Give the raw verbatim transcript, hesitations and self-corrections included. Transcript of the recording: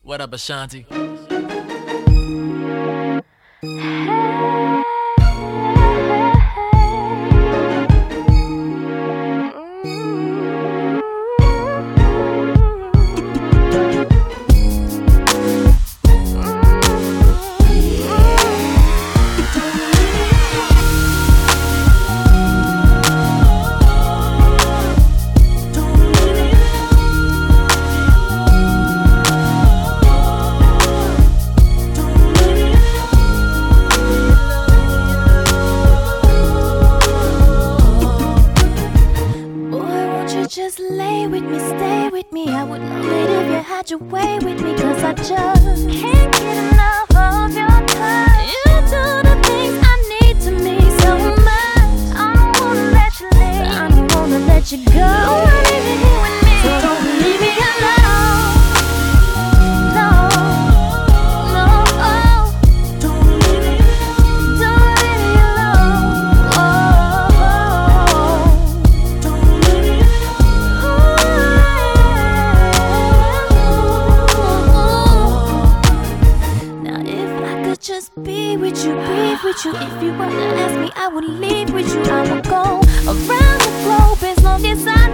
What up, Ashanti? Just lay with me, stay with me. I would love it if you had your way with me, cause I just can't get enough of your touch. You do the things I need to me so much. I don't wanna let you leave, I don't wanna let you go. Don't wanna leave you here with me, so don't leave me alone. No, no, oh. Don't leave me alone. Don't leave me alone. Oh, oh. Don't leave me alone. Just be with you, breathe with you. If you were to ask me, I would leave with you. I would go around the globe as long as I